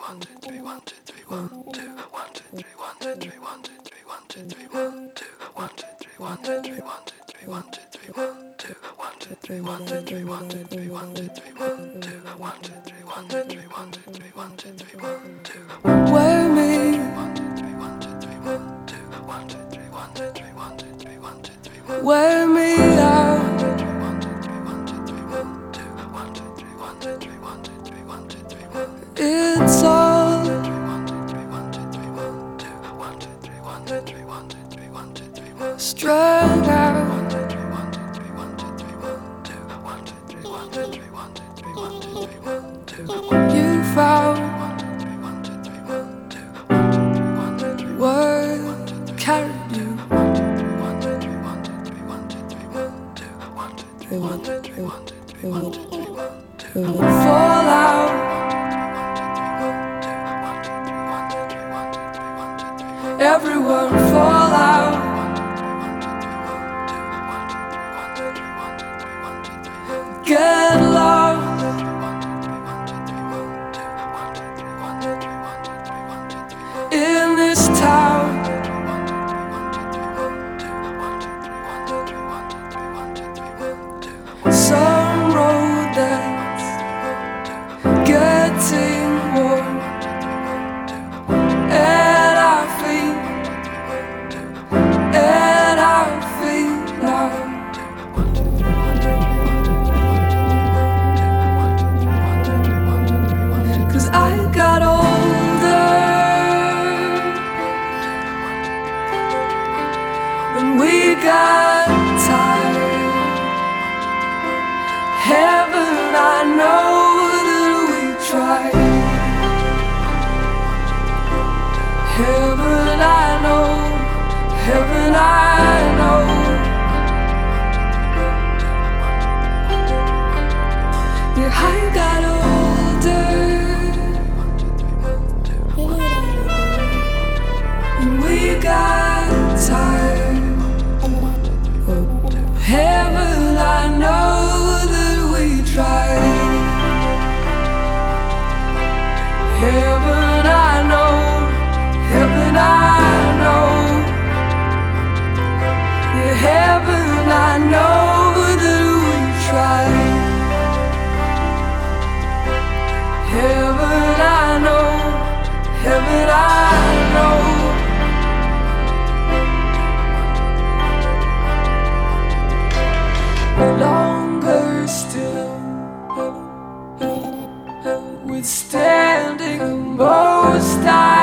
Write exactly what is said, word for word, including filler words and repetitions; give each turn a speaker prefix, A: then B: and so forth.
A: Wear me, wear me out. It's all strung out. You found what carried you. Fall out. Everyone fall out. Get lost in this town. Some road that's getting warm, and I feel, and I feel now. Cause I got older when we got tired. Heaven, I know that we tried. Heaven, I know. Heaven, I know. Yeah, I got older when we got tired. Heaven, I know that we tried. Heaven, I know. Heaven, I know. Yeah, heaven, I know that we tried. Heaven, I know. Heaven, I know. Longer still, withstanding most I